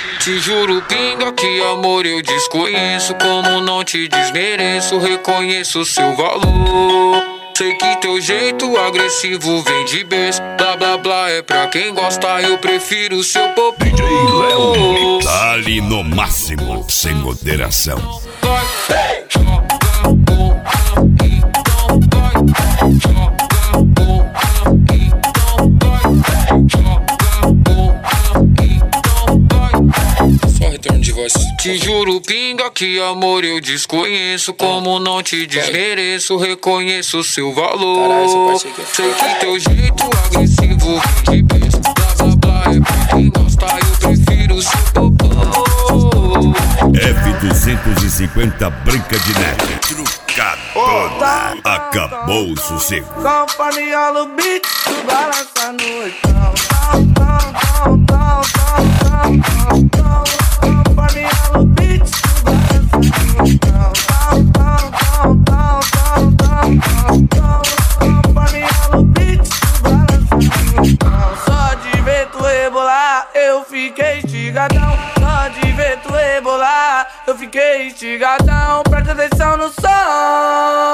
Te juro, pinga, que amor eu desconheço. Como não te desmereço, reconheço seu valor. Sei que teu jeito agressivo vem de berço. Blá blá blá é pra quem gosta, eu prefiro seu popô. DJ Léo tá ali no máximo, sem moderação. Só retorno de voz. Te juro, pinga, que amor eu desconheço. Como não te desmereço, reconheço seu valor. Sei que teu jeito agressivo vem de berço. Blá blá blá é pra quem gosta, eu prefiro seu popô. F250 Branca de Neve, trucadona, acabou o sossego. Companhia no beat, balança no oitão. Companhia no beat, balança no oitão. Companhia no beat, balança no oitão. Só de ver tu rebolar, eu fiquei estigadão. Só de ver tu rebolar, eu fiquei estigadão. Presta atenção no som.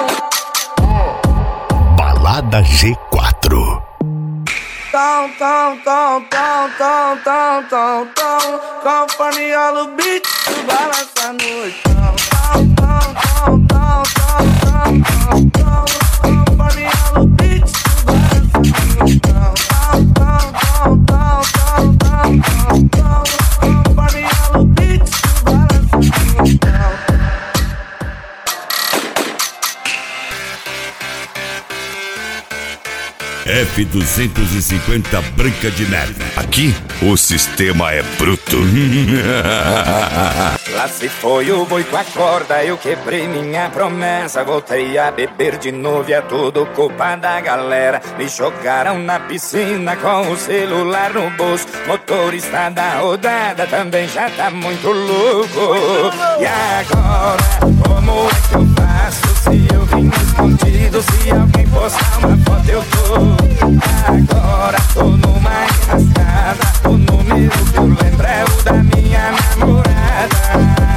Balada G4. Tom, tom, tom, tom, tom, tom, tom, tom. Companhia no beat, balança no oitão. Tom, tom, tom, tom, tom, tom, tom. Companhia no beat, balança no oitão. Tom, tom, tom, tom, tom, tom, tom. Companhia no beat, balança no oitão. F250 Branca de Neve. Aqui o sistema é bruto. Lá se foi o boi com a corda, eu quebrei minha promessa. Voltei a beber de novo e é tudo culpa da galera. Me jogaram na piscina com o celular no bolso. Motorista da rodada também já tá muito louco. E agora, como é que eu faço se eu vim escondido? Se alguém postar uma foto eu tô. Agora tô numa enrascada. O número que eu lembro é o da minha namorada.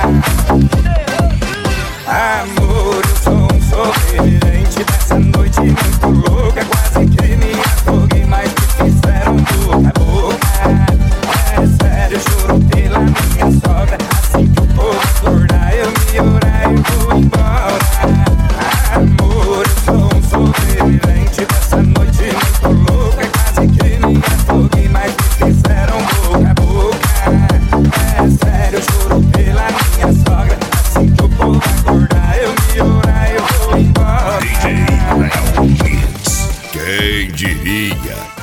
Amor, eu sou um sobrevivente dessa noite muito louca. Quase que me afoguei, mas me fizeram boca a boca. É sério, juro pela minha sogra. Assim que o povo acordar, eu me orar e vou embora. Amor, eu sou um sobrevivente dessa noite muito louca. Quase que me afoguei, mas me fizeram boca a boca. É sério, juro pela minha sogra. Assim que o povo acordar, eu me orar, eu vou embora. DJ Léo Mix. Quem diria?